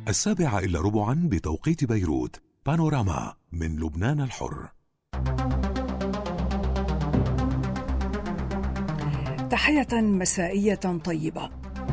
7:15 بتوقيت بيروت. بانوراما من لبنان الحر. تحية مسائية طيبة.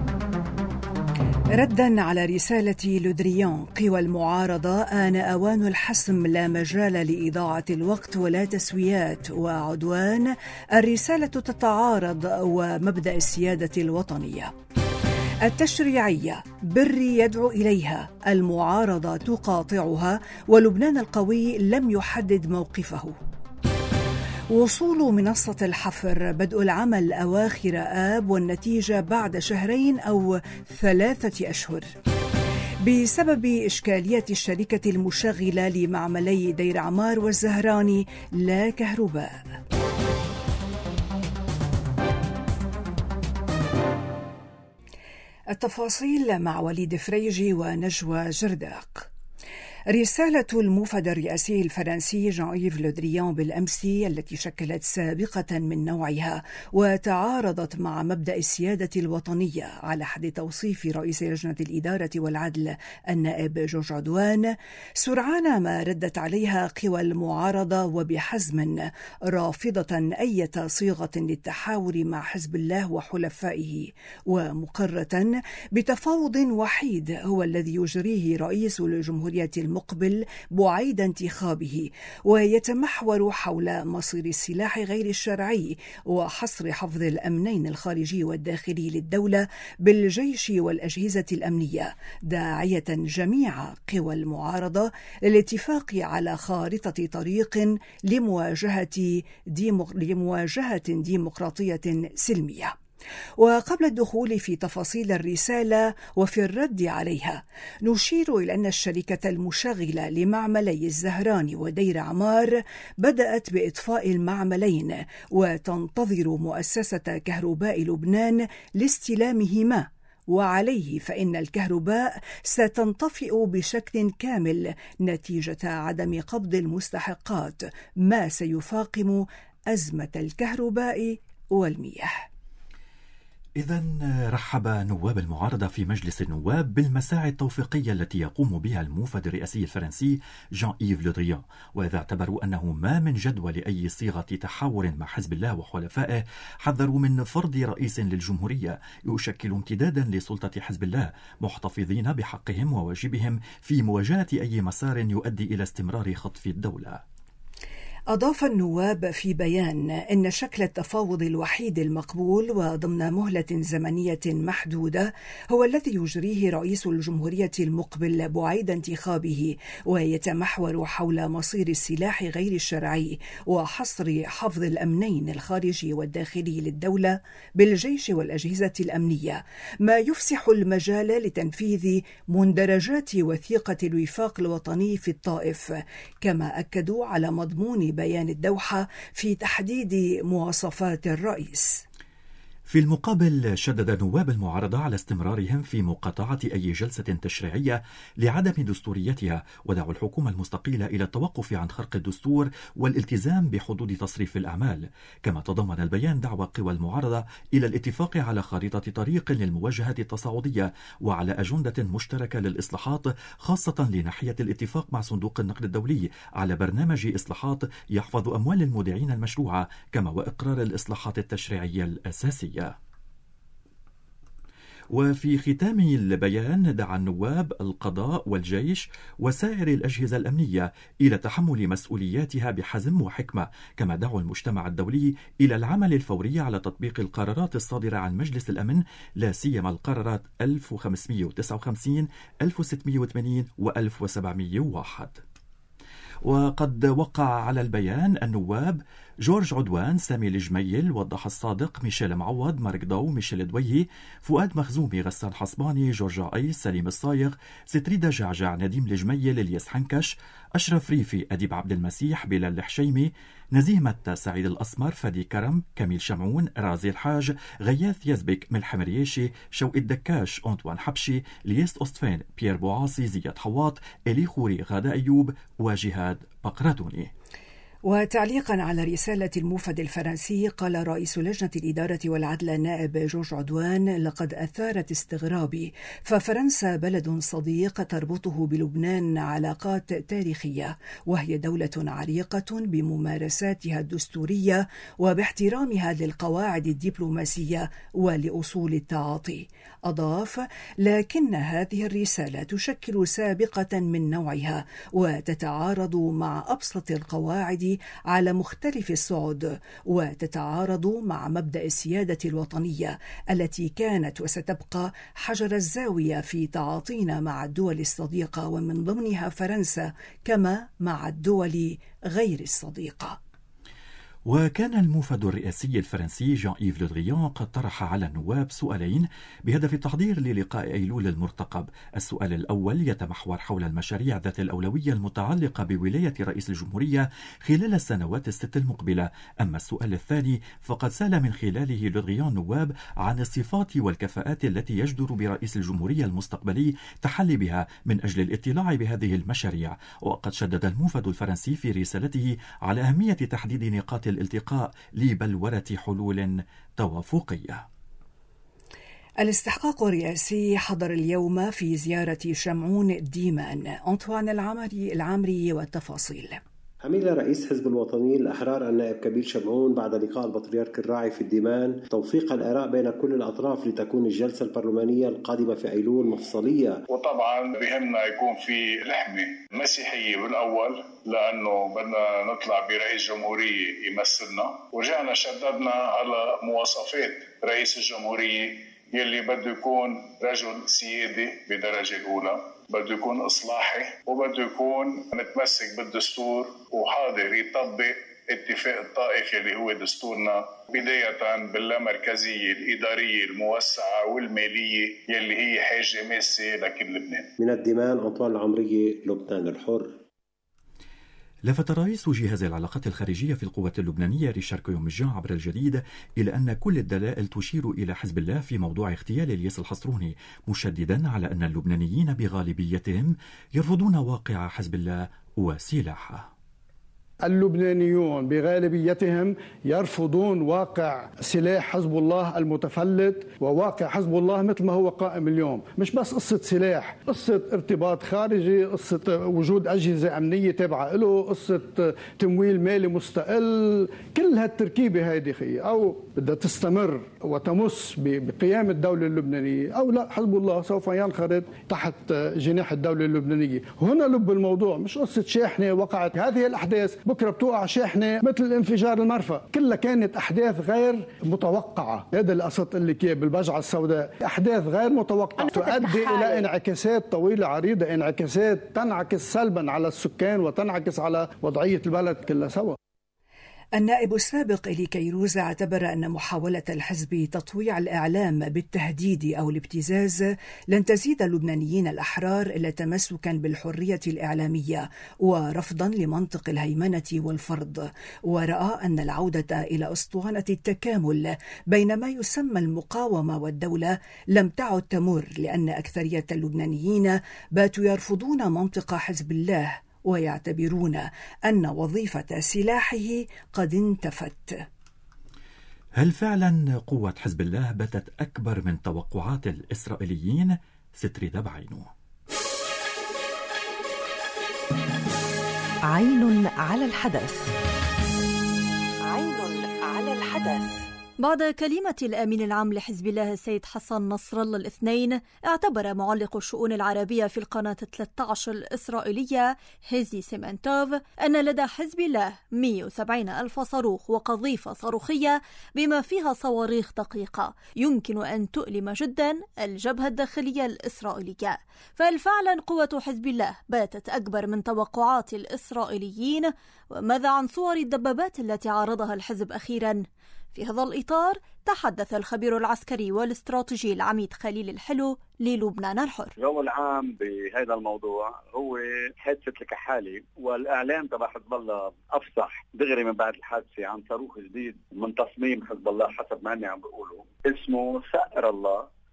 ردا على رسالة لودريان قوى المعارضة: آن أوان الحسم، لا مجال لإضاعة الوقت ولا تسويات وعدوان. الرسالة تتعارض ومبدأ السيادة الوطنية التشريعية بري يدعو إليها، المعارضة تقاطعها، ولبنان القوي لم يحدد موقفه. وصول منصة الحفر، بدء العمل أواخر آب والنتيجة بعد 2 أو 3 أشهر. بسبب إشكالية الشركة المشغلة لمعملي دير عمار والزهراني لا كهرباء. التفاصيل مع وليد فريجي ونجوى جرداق. رسالة الموفد الرئاسي الفرنسي جان إيف لودريان بالأمس، التي شكلت سابقة من نوعها وتعارضت مع مبدأ السيادة الوطنية على حد توصيف رئيس لجنة الإدارة والعدل النائب جورج عدوان، سرعان ما ردت عليها قوى المعارضة وبحزم، رافضة أي صيغة للتحاور مع حزب الله وحلفائه، ومقرة بتفاوض وحيد هو الذي يجريه رئيس الجمهورية المقبل بعيد انتخابه، ويتمحور حول مصير السلاح غير الشرعي وحصر حفظ الأمنين الخارجي والداخلي للدولة بالجيش والأجهزة الأمنية، داعية جميع قوى المعارضة للاتفاق على خارطة طريق لمواجهة ديمقراطية سلمية. وقبل الدخول في تفاصيل الرسالة وفي الرد عليها، نشير إلى أن الشركة المشغلة لمعملي الزهراني ودير عمار بدأت بإطفاء المعملين وتنتظر مؤسسة كهرباء لبنان لاستلامهما، وعليه فإن الكهرباء ستنطفئ بشكل كامل نتيجة عدم قبض المستحقات، ما سيفاقم أزمة الكهرباء والمياه. إذن رحب نواب المعارضة في مجلس النواب بالمساعي التوفيقية التي يقوم بها الموفد الرئاسي الفرنسي جان إيف لودريان، وإذا اعتبروا أنه ما من جدوى لأي صيغة تحاور مع حزب الله وحلفائه، حذروا من فرض رئيس للجمهورية يشكل امتدادا لسلطة حزب الله، محتفظين بحقهم وواجبهم في مواجهة أي مسار يؤدي إلى استمرار خطف الدولة. أضاف النواب في بيان إن شكل التفاوض الوحيد المقبول وضمن مهلة زمنية محدودة هو الذي يجريه رئيس الجمهورية المقبل بعيد انتخابه، ويتمحور حول مصير السلاح غير الشرعي وحصر حفظ الأمنين الخارجي والداخلي للدولة بالجيش والأجهزة الأمنية، ما يفسح المجال لتنفيذ مندرجات وثيقة الوفاق الوطني في الطائف، كما أكدوا على مضمون بيان الدوحة في تحديد مواصفات الرئيس. في المقابل شدد نواب المعارضة على استمرارهم في مقاطعة أي جلسة تشريعية لعدم دستوريتها، ودعوا الحكومة المستقيلة إلى التوقف عن خرق الدستور والالتزام بحدود تصريف الأعمال. كما تضمن البيان دعوى قوى المعارضة إلى الاتفاق على خارطة طريق للمواجهة التصاعدية وعلى أجندة مشتركة للإصلاحات، خاصة لناحية الاتفاق مع صندوق النقد الدولي على برنامج إصلاحات يحفظ أموال المودعين المشروعة، كما وإقرار الإصلاحات التشريعية الأساسية. وفي ختام البيان دعا النواب القضاء والجيش وسائر الأجهزة الأمنية إلى تحمل مسؤولياتها بحزم وحكمة، كما دعوا المجتمع الدولي إلى العمل الفوري على تطبيق القرارات الصادرة عن مجلس الأمن، لا سيما القرارات 1559 1680 و1701. وقد وقع على البيان النواب جورج عدوان، سامي الجميل، وضح الصادق، ميشيل معوض، مارك ضو، ميشيل دويهي، فؤاد مخزومي، غسان حصباني، جورج عيس، سليم الصايغ، ستريدا جعجع، نديم الجميل، الياس حنكش، أشرف ريفي، أديب عبد المسيح، بلال الحشيمي، نزيه متى، سعيد الأسمر، فادي كرم، كميل شمعون، رازي الحاج، غياث يزبك، ملحم رياشي، شوقي الدكاش، أنطوان حبشي، ليست أوستفين، بيير بوعاصي، زياد حواط، إلي خوري، غادة أيوب، وجهاد بقراتوني. وتعليقا على رسالة الموفد الفرنسي، قال رئيس لجنة الإدارة والعدل النائب جورج عدوان: لقد أثارت استغرابي، ففرنسا بلد صديق تربطه بلبنان علاقات تاريخية، وهي دولة عريقة بممارساتها الدستورية وباحترامها للقواعد الدبلوماسية ولأصول التعاطي. أضاف: لكن هذه الرسالة تشكل سابقة من نوعها وتتعارض مع أبسط القواعد على مختلف الصعد، وتتعارض مع مبدأ السيادة الوطنية التي كانت وستبقى حجر الزاوية في تعاطينا مع الدول الصديقة، ومن ضمنها فرنسا، كما مع الدول غير الصديقة. وكان الموفد الرئاسي الفرنسي جان إيف لو دريان قد طرح على النواب سؤالين بهدف التحضير للقاء أيلول المرتقب. السؤال الأول يتمحور حول المشاريع ذات الأولوية المتعلقة بولاية رئيس الجمهورية خلال السنوات الست المقبلة. أما السؤال الثاني فقد سال من خلاله لو دريان نواب عن الصفات والكفاءات التي يجدر برئيس الجمهورية المستقبلي تحلي بها من أجل الاطلاع بهذه المشاريع. وقد شدد الموفد الفرنسي في رسالته على أهمية تحديد نقاط الالتقاء لبلورة حلول توافقية. الاستحقاق الرئاسي حضر اليوم في زيارة شمعون ديمان. أنطوان العامري والتفاصيل. عمل رئيس حزب الوطنيين الأحرار النائب كبير شمعون بعد لقاء البطريرك الراعي في الديمان توفيق الآراء بين كل الأطراف لتكون الجلسة البرلمانية القادمة في أيلول مفصلية. وطبعا بهمنا يكون في لحمة مسيحية بالأول، لأنه بدنا نطلع برئيس جمهورية يمثلنا، ورجعنا شددنا على مواصفات رئيس الجمهورية يلي بده يكون رجل سيادي بدرجة الأولى، بده يكون إصلاحي، وبده يكون متمسك بالدستور وحاضر يطبق اتفاق الطائفي اللي هو دستورنا، بداية باللامركزية الإدارية الموسعة والمالية يلي هي حاجة ماسة لكل لبنان. من الديمان أنطوان العمري، لبنان الحر. لفت رئيس جهاز العلاقات الخارجية في القوات اللبنانية ريشار كيومجان عبر الجديد إلى أن كل الدلائل تشير إلى حزب الله في موضوع اغتيال الياس الحصروني، مشددا على أن اللبنانيين بغالبيتهم يرفضون واقع حزب الله وسلاحه. اللبنانيون بغالبيتهم يرفضون واقع سلاح حزب الله المتفلت، وواقع حزب الله مثل ما هو قائم اليوم مش بس قصة سلاح، قصة ارتباط خارجي، قصة وجود أجهزة أمنية تابعة له، قصة تمويل مالي مستقل. كل هالتركيبة هيدي أو بدها تستمر وتمس بقيام الدولة اللبنانية، أو لا، حزب الله سوف ينخرط تحت جناح الدولة اللبنانية. هنا لب الموضوع، مش قصة شاحنة وقعت. هذه الأحداث بكرة بتوقع شاحنة مثل انفجار المرفأ، كلها كانت أحداث غير متوقعة. هذا اللي قصدت لك بالبجعة السوداء، أحداث غير متوقعة تؤدي إلى انعكاسات طويلة عريضة، انعكاسات تنعكس سلبا على السكان وتنعكس على وضعية البلد كلها سوا. النائب السابق إلي كيروز اعتبر أن محاولة الحزب تطويع الإعلام بالتهديد أو الابتزاز لن تزيد اللبنانيين الأحرار إلا تمسكا بالحرية الإعلامية ورفضا لمنطق الهيمنة والفرض، ورأى أن العودة إلى أسطوانة التكامل بين ما يسمى المقاومة والدولة لم تعد تمر، لأن أكثرية اللبنانيين باتوا يرفضون منطق حزب الله ويعتبرون أن وظيفة سلاحه قد انتفت. هل فعلا قوة حزب الله باتت أكبر من توقعات الإسرائيليين؟ ستريدا بعينه. عين على الحدث. عين على الحدث. بعد كلمة الأمين العام لحزب الله السيد حسن نصر الله الاثنين، اعتبر معلق الشؤون العربية في القناة 13 الإسرائيلية هيزي سيمنتوف أن لدى حزب الله 170 ألف صاروخ وقذيفة صاروخية بما فيها صواريخ دقيقة يمكن أن تؤلم جدا الجبهة الداخلية الإسرائيلية. فهل فعلا قوة حزب الله باتت أكبر من توقعات الإسرائيليين؟ وماذا عن صور الدبابات التي عرضها الحزب أخيرا؟ في هذا الإطار تحدث الخبير العسكري والاستراتيجي العميد خليل الحلو للبنان الحر. الجو العام بهذا الموضوع هو حادثة الكحالي، والإعلام تبع حزب الله أفصح دغري من بعد الحادثة عن صاروخ جديد من تصميم حزب الله حسب ما عم بيقولوا اسمه سائر الله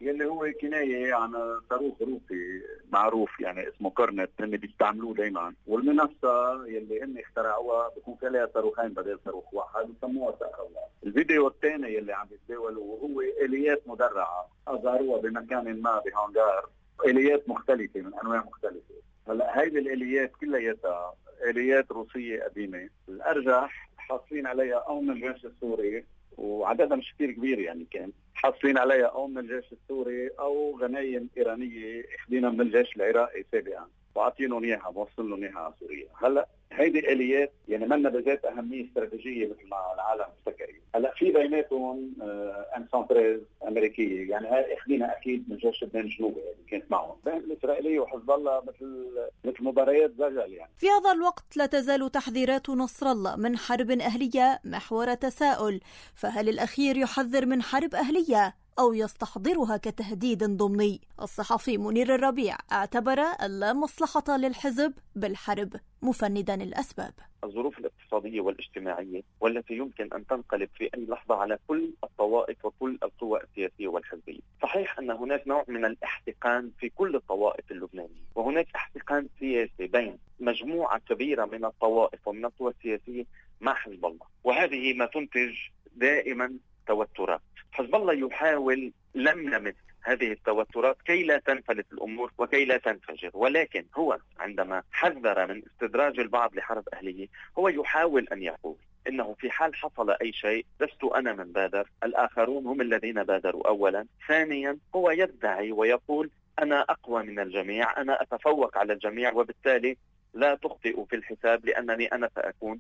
يلي هو كناية عن صاروخ روسي معروف يعني اسمه كورنت، هن بيستعملوه دايما. والمنصة يلي هن اخترعوها بيكون فيها لها صاروخين بدل صاروخ واحد وسموها سأروها. الفيديو الثاني يلي عم يتداولوا هو آليات مدرعة أظهروها بمكان ما بهانجار، آليات مختلفة من أنواع مختلفة. هلا هيدي الآليات كلها آليات روسية قديمة، الأرجح حاصلين عليها أو من الجيش السوري وعددها مش كتير كبير، يعني كان حاصلين عليها أو من الجيش السوري أو غنايم إيرانية اخذينها من الجيش العراقي سابقا وعطينهم إياها موصل لهم إياها على سوريا. هلا هيدي الآليات يعني منا بذات أهمية استراتيجية مثل ما العالم مفتكرين. هلا في بيناتهم M113 أمريكية، يعني هاي اخذينها أكيد من جيش لبنان الجنوبي اللي كانت معهم. بين الإسرائيلية وحزب الله مثل مباريات زجل يعني. في هذا الوقت لا تزال تحذيرات نصر الله من حرب أهلية محور تساؤل، فهل الأخير يحذر من حرب أهلية أو يستحضرها كتهديد ضمني؟ الصحفي منير الربيع اعتبر اللا مصلحة للحزب بالحرب مفندا الأسباب. الظروف الاقتصادية والاجتماعية والتي يمكن أن تنقلب في أي لحظة على كل الطوائف وكل القوى السياسية والحزبية. صحيح أن هناك نوع من الاحتقان في كل الطوائف اللبنانية، وهناك احتقان سياسي بين مجموعة كبيرة من الطوائف ومن القوى السياسية مع حزب الله، وهذه ما تنتج دائما توترات. حزب الله يحاول لملمة هذه التوترات كي لا تنفلت الأمور وكي لا تنفجر، ولكن هو عندما حذر من استدراج البعض لحرب أهلية هو يحاول أن يقول إنه في حال حصل أي شيء لست أنا من بادر، الآخرون هم الذين بادروا أولا. ثانيا هو يدعي ويقول أنا أقوى من الجميع، أنا أتفوق على الجميع، وبالتالي لا تخطئوا في الحساب لأنني أنا سأكون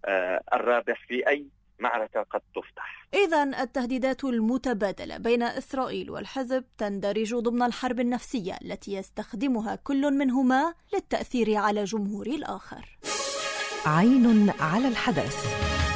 الرابح في أي معركة قد تفتح. إذن التهديدات المتبادلة بين إسرائيل والحزب تندرج ضمن الحرب النفسية التي يستخدمها كل منهما للتأثير على جمهور الآخر. عين على الحدث.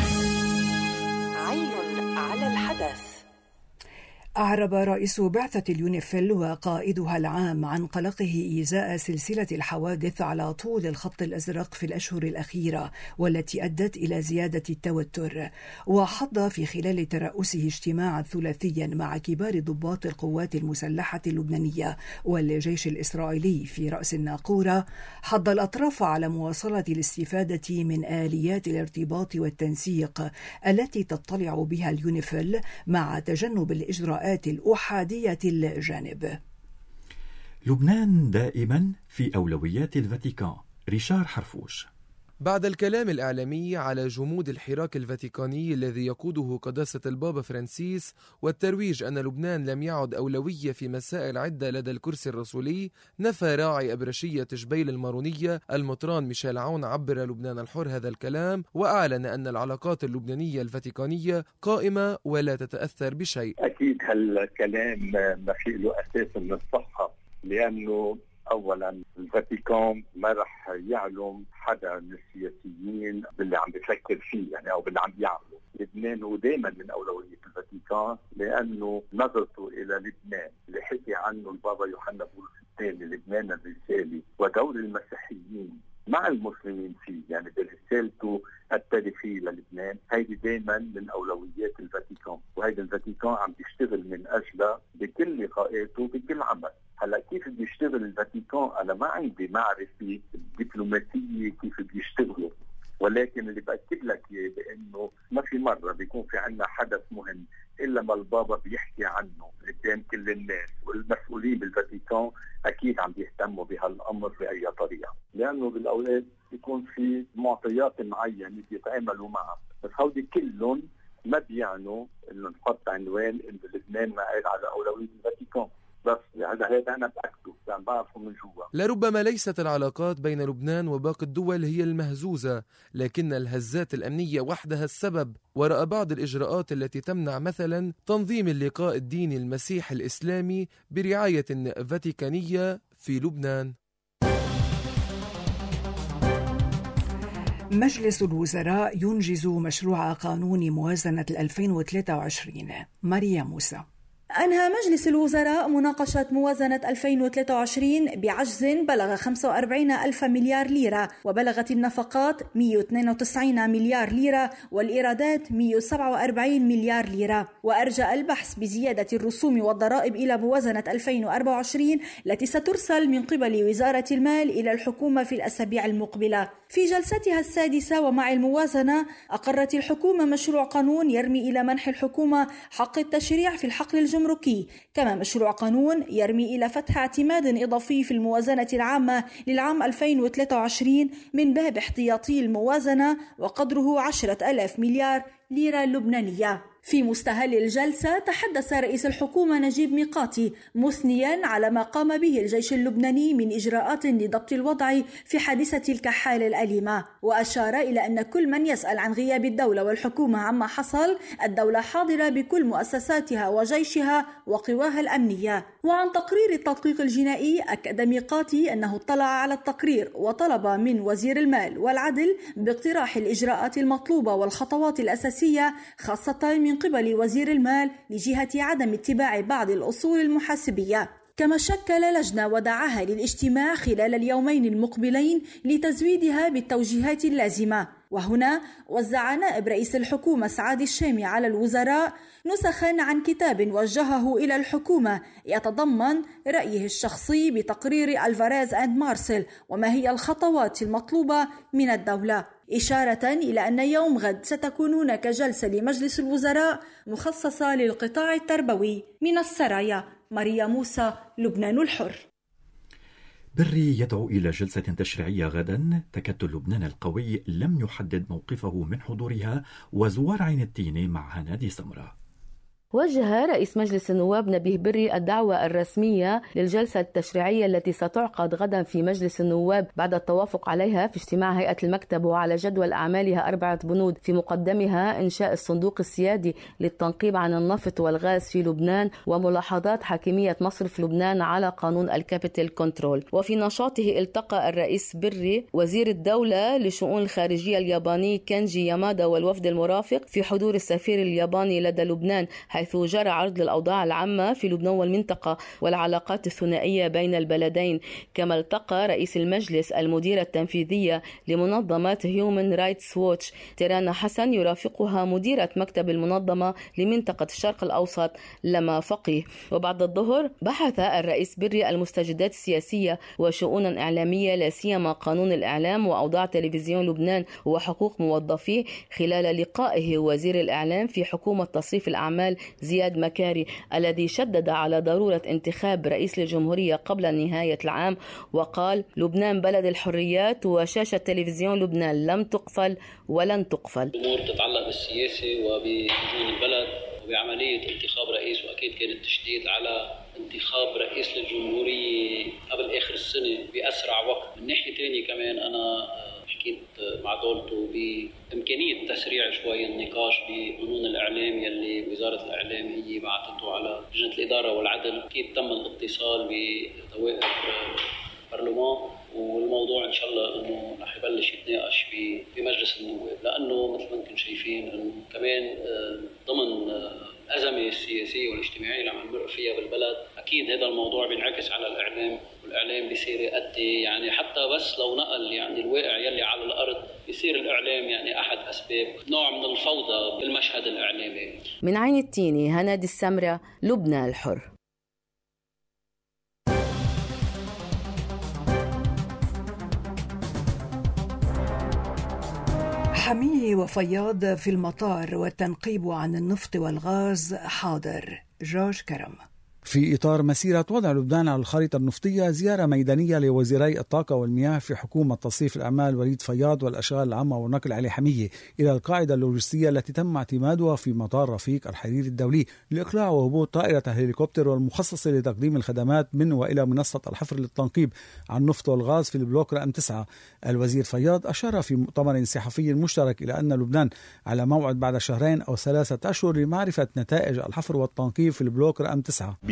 عين على الحدث. أعرب رئيس بعثة اليونيفيل وقائدها العام عن قلقه إزاء سلسلة الحوادث على طول الخط الأزرق في الأشهر الأخيرة والتي أدت إلى زيادة التوتر. وحض في خلال ترأسه اجتماعا ثلاثيا مع كبار ضباط القوات المسلحة اللبنانية والجيش الإسرائيلي في رأس الناقورة، حض الأطراف على مواصلة الاستفادة من آليات الارتباط والتنسيق التي تطلع بها اليونيفيل مع تجنب الإجراءات الأحادية الجانب. لبنان دائما في أولويات الفاتيكان. ريشار حرفوش. بعد الكلام الإعلامي على جمود الحراك الفاتيكاني الذي يقوده قداسة البابا فرانسيس والترويج أن لبنان لم يعد أولوية في مسائل عدة لدى الكرسي الرسولي، نفى راعي أبرشية جبيل المارونية المطران ميشيل عون عبر لبنان الحر هذا الكلام، وأعلن أن العلاقات اللبنانية الفاتيكانية قائمة ولا تتأثر بشيء. أكيد هالكلام ما فيه له أساس من الصحة، لأنه أولا الفاتيكان ما رح يعلم حدا من السياسيين باللي عم بفكر فيه يعني أو باللي عم يعمله. لبنان هو دائما من أولوية الفاتيكان، لأنه نظرته إلى لبنان اللي حكي عنه البابا يوحنا بولس الثاني، لبنان الرسالي، ودور المسيحيين مع المسلمين فيه، يعني برسالته التاريخية للبنان، هيدي دائما من أولويات الفاتيكان، وهيدي الفاتيكان عم بيشتغل من أجلها بكل لقاءاته بكل عمل. هلا كيف بيشتغل الفاتيكان أنا ما عندي معرفة دبلوماسية كيف بيشتغلوا، ولكن اللي بأكد لك إياه بأنه ما في مرة بيكون في عنا حدث مهم إلا ما البابا بيحكي عنه قدام كل الناس، والمسؤولين بالفاتيكان أكيد عم بيهتموا بهالأمر بأي طريقة، لأنه بالأولاد بيكون في معطيات معينة بيتعاملوا معها، بس هودي كلهم ما بيعنوا إنه نحط عنوان إنه لبنان ما قاعد على أولوية الفاتيكان. بس هذا أنا بأكده يعني بعرفه من جوا. لربما ليست العلاقات بين لبنان وباقي الدول هي المهزوزة، لكن الهزات الأمنية وحدها السبب وراء بعض الإجراءات التي تمنع مثلا تنظيم اللقاء الديني المسيحي الإسلامي برعاية فاتيكانية في لبنان. مجلس الوزراء ينجز مشروع قانون موازنة 2023. ماريا موسى. أنهى مجلس الوزراء مناقشة موازنة 2023 بعجز بلغ 45 ألف مليار ليرة، وبلغت النفقات 192 مليار ليرة والإيرادات 147 مليار ليرة. وأرجى البحث بزيادة الرسوم والضرائب إلى موازنة 2024 التي سترسل من قبل وزارة المال إلى الحكومة في الأسابيع المقبلة. في جلستها السادسة ومع الموازنة أقرت الحكومة مشروع قانون يرمي إلى منح الحكومة حق التشريع في الحقل الجمركي، كما مشروع قانون يرمي إلى فتح اعتماد إضافي في الموازنة العامة للعام 2023 من باب احتياطي الموازنة وقدره 10,000 مليار ليرة لبنانية. في مستهل الجلسة تحدث رئيس الحكومة نجيب ميقاتي مثنيا على ما قام به الجيش اللبناني من إجراءات لضبط الوضع في حادثة الكحال الأليمة، وأشار إلى أن كل من يسأل عن غياب الدولة والحكومة عما حصل، الدولة حاضرة بكل مؤسساتها وجيشها وقواها الأمنية. وعن تقرير التدقيق الجنائي أكد ميقاتي أنه اطلع على التقرير وطلب من وزير المال والعدل باقتراح الإجراءات المطلوبة والخطوات الأساسية خاصة من قبل وزير المال لجهة عدم اتباع بعض الأصول المحاسبية. كما شكل لجنة ودعاها للاجتماع خلال اليومين المقبلين لتزويدها بالتوجيهات اللازمة. وهنا وزع نائب رئيس الحكومة سعاد الشامي على الوزراء نسخا عن كتاب وجهه إلى الحكومة يتضمن رأيه الشخصي بتقرير ألفاريز أند مارسل وما هي الخطوات المطلوبة من الدولة، إشارة إلى أن يوم غد ستكون هناك جلسة لمجلس الوزراء مخصصة للقطاع التربوي. من السرايا، ماريا موسى، لبنان الحر. بري يدعو إلى جلسة تشريعية غدا. تكتل لبنان القوي لم يحدد موقفه من حضورها. وزوار عين التين مع هنادي سمرة. وجه رئيس مجلس النواب نبيه بري الدعوة الرسمية للجلسة التشريعية التي ستعقد غدا في مجلس النواب بعد التوافق عليها في اجتماع هيئة المكتب، وعلى جدول أعمالها 4 بنود، في مقدمها إنشاء الصندوق السيادي للتنقيب عن النفط والغاز في لبنان، وملاحظات حاكمية مصرف لبنان على قانون الكابيتال كنترول. وفي نشاطه التقى الرئيس بري وزير الدولة لشؤون الخارجية الياباني كنجي يامادا والوفد المرافق في حضور السفير الياباني لدى لبنان، حيث جرى عرض للأوضاع العامة في لبنان والمنطقة والعلاقات الثنائية بين البلدين. كما التقى رئيس المجلس المديرة التنفيذية لمنظمة هيومن رايتس ووتش تيرانا حسن، يرافقها مديرة مكتب المنظمة لمنطقة الشرق الأوسط لما فقيه. وبعد الظهر بحث الرئيس بري المستجدات السياسية وشؤونا إعلامية، لا سيما قانون الإعلام وأوضاع تلفزيون لبنان وحقوق موظفيه، خلال لقائه وزير الإعلام في حكومة تصريف الأعمال زياد مكاري، الذي شدد على ضرورة انتخاب رئيس للجمهورية قبل نهاية العام، وقال: لبنان بلد الحريات وشاشة تلفزيون لبنان لم تقفل ولن تقفل. الأمور تتعلق بالسياسة وبوجود البلد وبعملية انتخاب رئيس، وأكيد كان التشديد على انتخاب رئيس للجمهورية قبل آخر السنة بأسرع وقت. من ناحية ثانية كمان أنا حكيت مع دولته بإمكانية تسريع شوي النقاش بقانون الإعلام يلي وزارة الإعلام هي بعثته على لجنة الإدارة والعدل. أكيد تم الاتصال بدوائر البرلمان، والموضوع إن شاء الله إنه رح يبلش يتناقش بمجلس النواب، لأنه مثل ما أنتم شايفين إنه كمان ضمن الأزمة السياسية والاجتماعية اللي عم نمر فيها بالبلد، أكيد هذا الموضوع بينعكس على الإعلام، والإعلام بيصير يؤدي يعني حتى بس لو نقل يعني الواقع يلي على الأرض، بيصير الإعلام يعني أحد أسباب نوع من الفوضى بالمشهد الإعلامي. من عين التين، هنادي السمرة، لبنان الحر. حمية وفياض في المطار والتنقيب عن النفط والغاز حاضر. جورج كرم. في إطار مسيرة وضع لبنان على الخارطة النفطية، زيارة ميدانية لوزيري الطاقة والمياه في حكومة تصريف الأعمال وليد فياض والأشغال العامة والنقل علي حمية إلى القاعدة اللوجستية التي تم اعتمادها في مطار رفيق الحريري الدولي لإقلاع وهبوط طائرة الهليكوبتر والمخصصة لتقديم الخدمات من وإلى منصة الحفر للتنقيب عن النفط والغاز في البلوك رقم 9. الوزير فياض أشار في مؤتمر صحفي مشترك إلى أن لبنان على موعد بعد 2 أو 3 أشهر لمعرفة نتائج الحفر والتنقيب في البلوك رقم 9.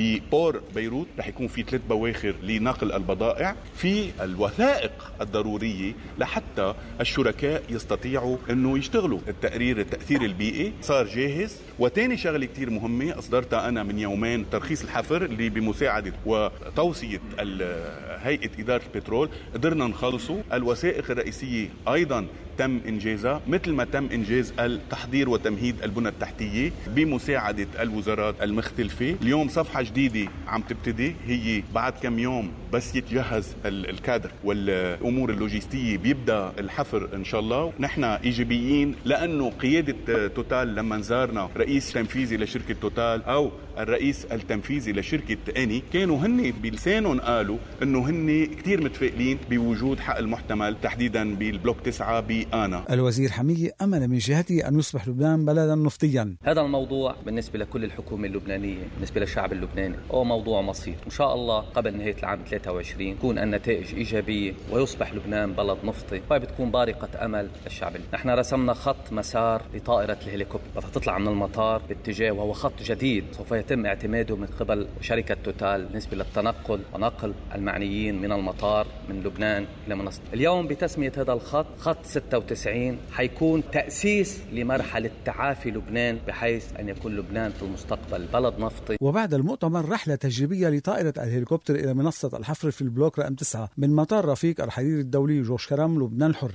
ببور بيروت رح يكون في 3 بواخر لنقل البضائع، في الوثائق الضرورية لحتى الشركاء يستطيعوا انه يشتغلوا. التقرير التأثير البيئي صار جاهز. وتاني شغلة كتير مهمة أصدرتها أنا من يومين، ترخيص الحفر اللي بمساعدة وتوصية هيئة إدارة البترول قدرنا نخلصه. الوثائق الرئيسية أيضا تم إنجازها، مثل ما تم إنجاز التحضير وتمهيد البنى التحتية بمساعدة الوزارات المختلفة. اليوم صفحة جديدة عم تبتدي، هي بعد كم يوم بس يتجهز الكادر والأمور اللوجستية بيبدأ الحفر إن شاء الله. نحن إيجابيين لأنه قيادة توتال لما زارنا رئيس تنفيذي لشركة توتال أو الرئيس التنفيذي لشركة أني، كانوا هن بلسانهم قالوا أنه هن كتير متفائلين بوجود حق المحتمل تحديدا بالبلوك 9 بآنا. الوزير حمية أمل من جهته أن يصبح لبنان بلدا نفطيا. هذا الموضوع بالنسبة لكل الحكومة اللبنانية، بالنسبة للشعب اللبناني، هو موضوع مصير. إن شاء الله قبل نهاية العام 23 تكون النتائج إيجابية ويصبح لبنان بلد نفطي، وهي بتكون بارقة أمل للشعب. نحن رسمنا خط مسار لطائرة الهليكوبتر بدها تطلع من المطار باتجاه، وهو خط جديد سوف يتم اعتماده من قبل شركة توتال بالنسبة للتنقل ونقل المعنيين من المطار من لبنان إلى منصة. اليوم بتسمية هذا الخط خط 96 حيكون تأسيس لمرحلة تعافي لبنان، بحيث أن يكون لبنان في المستقبل بلد نفطي. وبعد المؤتمر رحلة تجريبية لطائرة الهليكوبتر إلى منصة الحفر في البلوك رقم 9 من مطار رفيق الحريري الدولي جورج كرم لبنان الحر.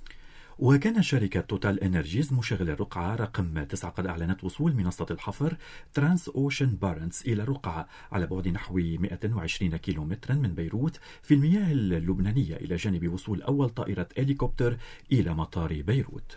وكان شركة توتال إنرجيز مشغل الرقعة رقم 9 قد أعلنت وصول منصة الحفر ترانس أوشن بارنتس إلى الرقعة على بعد نحو 120 كيلومترا من بيروت في المياه اللبنانية، إلى جانب وصول أول طائرة هليكوبتر إلى مطار بيروت.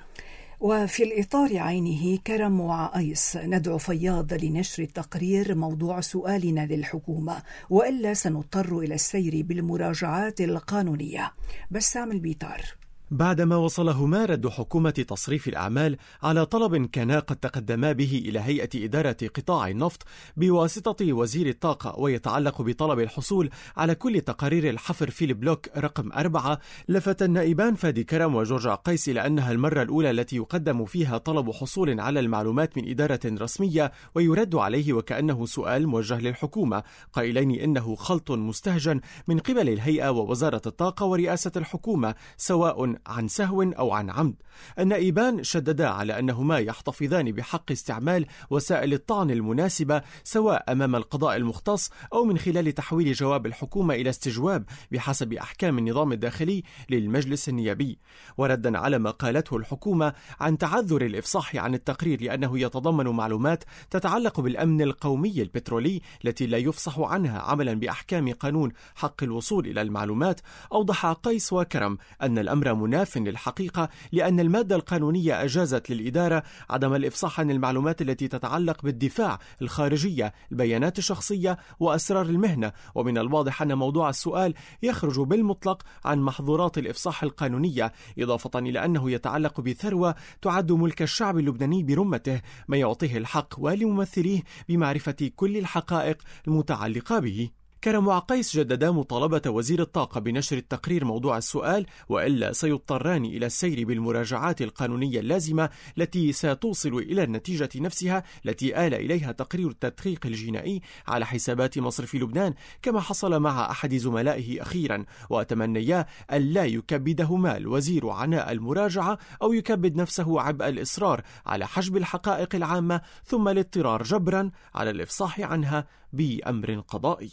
وفي الإطار عينه كرم وعايس ندعو فياض لنشر التقرير موضوع سؤالنا للحكومة، وإلا سنضطر إلى السير بالمراجعات القانونية. بسام البيطار. بعدما وصلهما رد حكومة تصريف الأعمال على طلب كانا قد تقدما به إلى هيئة إدارة قطاع النفط بواسطة وزير الطاقة، ويتعلق بطلب الحصول على كل تقارير الحفر في البلوك رقم 4، لفت النائبان فادي كرم وجورج عقيس إلى أنها المرة الأولى التي يقدم فيها طلب حصول على المعلومات من إدارة رسمية ويرد عليه وكأنه سؤال موجه للحكومة، قائلين إنه خلط مستهجن من قبل الهيئة ووزارة الطاقة ورئاسة الحكومة سواء عن سهو أو عن عمد. النائبان شددا على أنهما يحتفظان بحق استعمال وسائل الطعن المناسبة سواء أمام القضاء المختص أو من خلال تحويل جواب الحكومة إلى استجواب بحسب أحكام النظام الداخلي للمجلس النيابي. وردا على ما قالته الحكومة عن تعذر الإفصاح عن التقرير لأنه يتضمن معلومات تتعلق بالأمن القومي البترولي التي لا يفصح عنها عملا بأحكام قانون حق الوصول إلى المعلومات، أوضح قيس وكرم أن الأمر مناف للحقيقة، لأن المادة القانونية أجازت للإدارة عدم الإفصاح عن المعلومات التي تتعلق بالدفاع، الخارجية، البيانات الشخصية وأسرار المهنة، ومن الواضح أن موضوع السؤال يخرج بالمطلق عن محظورات الإفصاح القانونية، إضافة إلى أنه يتعلق بثروة تعد ملك الشعب اللبناني برمته، ما يعطيه الحق ولممثليه بمعرفة كل الحقائق المتعلقة به. كرم وعقيس جددا مطالبة وزير الطاقة بنشر التقرير موضوع السؤال، وإلا سيضطران إلى السير بالمراجعات القانونية اللازمة التي ستوصل إلى النتيجة نفسها التي آل إليها تقرير التدقيق الجنائي على حسابات مصرف لبنان، كما حصل مع أحد زملائه أخيرا، وأتمنيا ألا يكبدهما الوزير عناء المراجعة أو يكبد نفسه عبء الإصرار على حجب الحقائق العامة ثم الاضطرار جبرا على الإفصاح عنها بأمر قضائي.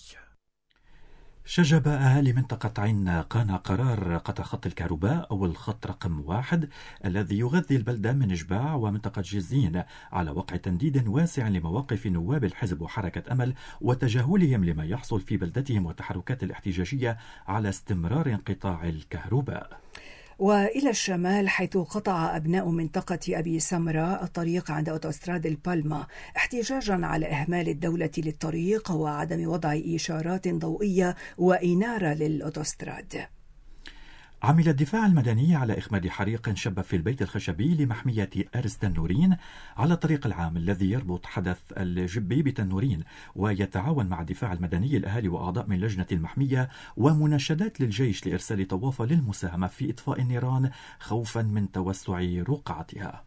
شجب أهالي منطقة عين قانا قرار قطع خط الكهرباء أو الخط رقم 1 الذي يغذي البلدة من جباع ومنطقة جزين على وقع تنديد واسع لمواقف نواب الحزب وحركة أمل وتجاهلهم لما يحصل في بلدتهم والتحركات الاحتجاجية على استمرار انقطاع الكهرباء. وإلى الشمال، حيث قطع أبناء منطقة أبي سمرة الطريق عند أوتوستراد البالما احتجاجا على إهمال الدولة للطريق وعدم وضع إشارات ضوئية وإنارة للأوتوستراد. عمل الدفاع المدني على إخماد حريق شب في البيت الخشبي لمحمية أرز تنورين على الطريق العام الذي يربط حدث الجبي بتنورين، ويتعاون مع الدفاع المدني الأهالي وأعضاء من لجنة المحمية ومناشدات للجيش لإرسال طوافة للمساهمة في إطفاء النيران خوفا من توسع رقعتها.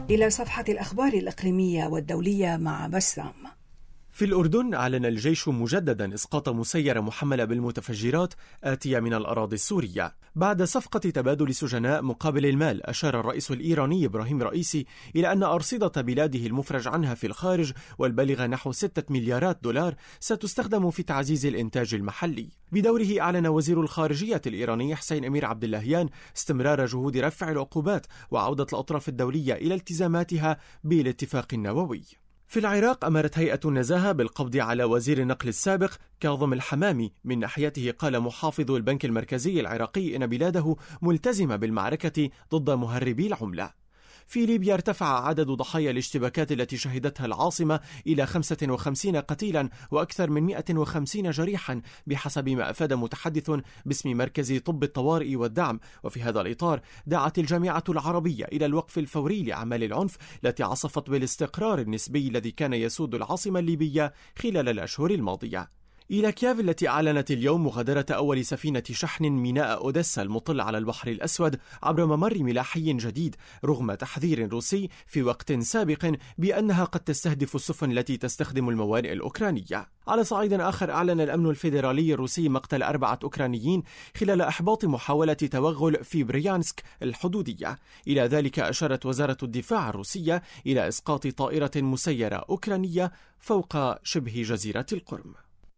إلى صفحة الأخبار الإقليمية والدولية مع بسام. في الأردن أعلن الجيش مجددا إسقاط مسيرة محملة بالمتفجرات آتية من الأراضي السورية. بعد صفقة تبادل سجناء مقابل المال، أشار الرئيس الإيراني إبراهيم رئيسي إلى أن أرصدة بلاده المفرج عنها في الخارج والبالغة نحو 6 مليارات دولار ستستخدم في تعزيز الإنتاج المحلي. بدوره أعلن وزير الخارجية الإيراني حسين أمير عبد اللهيان استمرار جهود رفع العقوبات وعودة الأطراف الدولية إلى التزاماتها بالاتفاق النووي. في العراق أمرت هيئة النزاهة بالقبض على وزير النقل السابق كاظم الحمامي. من ناحيته قال محافظ البنك المركزي العراقي إن بلاده ملتزمة بالمعركة ضد مهربي العملة. في ليبيا ارتفع عدد ضحايا الاشتباكات التي شهدتها العاصمة إلى 55 قتيلا وأكثر من 150 جريحا بحسب ما أفاد متحدث باسم مركز طب الطوارئ والدعم. وفي هذا الإطار دعت الجامعة العربية إلى الوقف الفوري لأعمال العنف التي عصفت بالاستقرار النسبي الذي كان يسود العاصمة الليبية خلال الأشهر الماضية. إلى كييف التي أعلنت اليوم مغادرة أول سفينة شحن ميناء أوديسا المطل على البحر الأسود عبر ممر ملاحي جديد رغم تحذير روسي في وقت سابق بأنها قد تستهدف السفن التي تستخدم الموانئ الأوكرانية. على صعيد آخر، أعلن الأمن الفيدرالي الروسي مقتل 4 أوكرانيين خلال إحباط محاولة توغل في بريانسك الحدودية. إلى ذلك أشارت وزارة الدفاع الروسية إلى إسقاط طائرة مسيرة أوكرانية فوق شبه جزيرة القرم.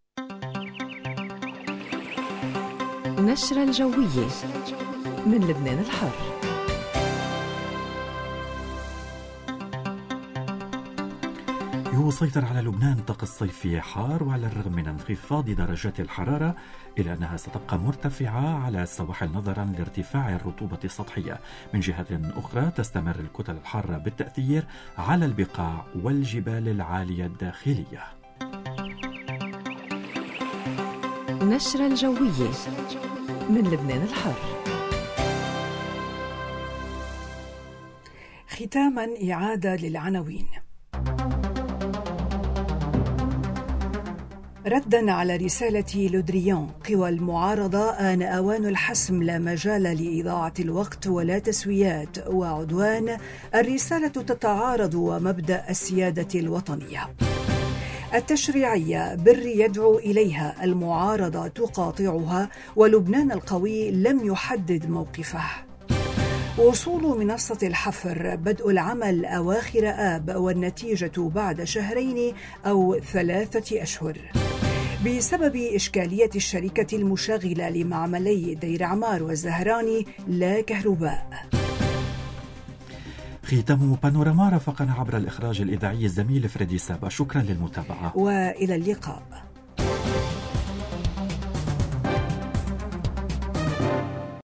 نشرة الجوية من لبنان الحر. يسيطر على لبنان طقس صيفي حار، وعلى الرغم من انخفاض درجات الحرارة إلا أنها ستبقى مرتفعة على السواحل نظرا لارتفاع الرطوبة السطحية. من جهة أخرى تستمر الكتل الحارة بالتأثير على البقاع والجبال العالية الداخلية. نشرة الجوية من لبنان الحر. ختاما إعادة للعناوين. ردا على رسالة لودريان قوى المعارضة آن أوان الحسم، لا مجال لإضاعة الوقت ولا تسويات وعدوان، الرسالة تتعارض ومبدأ السيادة الوطنية. التشريعية بر يدعو إليها، المعارضة تقاطعها، ولبنان القوي لم يحدد موقفه. وصول منصة الحفر، بدء العمل أواخر آب والنتيجة بعد 2 أو 3 أشهر. بسبب إشكالية الشركة المشغلة لمعملي دير عمار والزهراني لا كهرباء. ختام بانوراما رافقنا عبر الإخراج الإذاعي الزميل فريدي سابا. شكرا للمتابعة وإلى اللقاء.